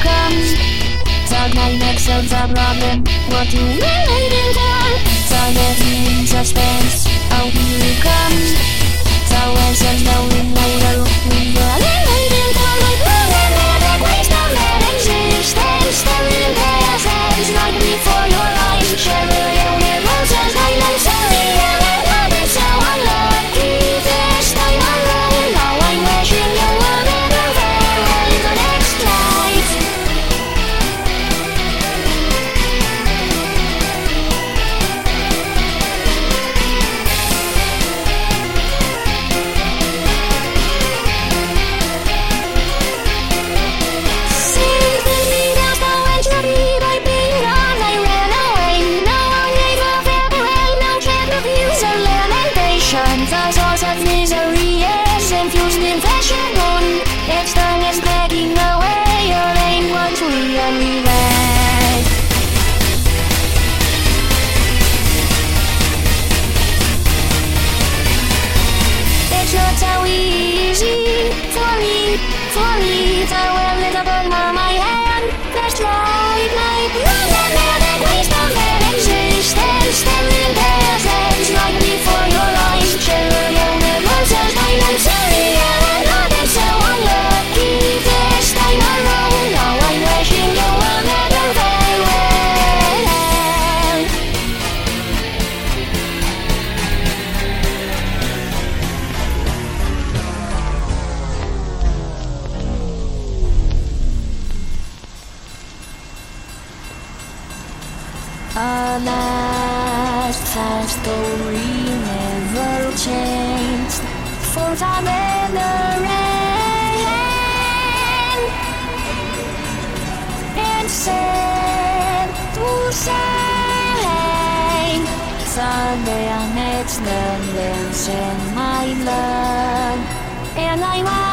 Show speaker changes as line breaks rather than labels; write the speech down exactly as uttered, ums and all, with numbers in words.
come? The climax of the problem, what you really do done? The living in suspense, oh here it comes. The answer's knowing later, we will really do done. Like moving in a waste of that existence, still in their sense, like before your eyes, shiver universe as night and sorry, and I love it so unlucky. This time around, now I'm wishing you were better there in the next life. The source of misery is infused in flesh and bone. Its tongue is begging away your aim once we are revenge. It's not so easy for me, for me. The well lit upon my hand. There's light, light, light, light, light, light, waste of that existence. Still in their sense, like before your eyes. Shiver universe as night and sorry, and I love it so unlucky. This time around, now I'm wishing you were better farewell. Alas, the story never changed for the better end. It's sad to say, someday I met the lives in my blood, and I